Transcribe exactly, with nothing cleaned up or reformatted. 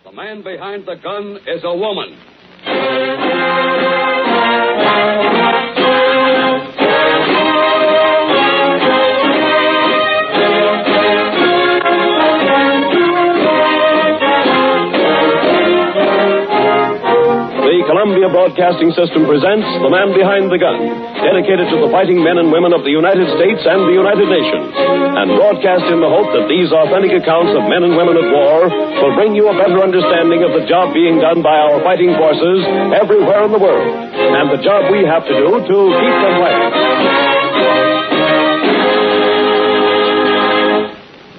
The man behind the gun is a woman. The Columbia Broadcasting System presents The Man Behind the Gun, dedicated to the fighting men and women of the United States and the United Nations, and broadcast in the hope that these authentic accounts of men and women at war will bring you a better understanding of the job being done by our fighting forces everywhere in the world, and the job we have to do to keep them fighting.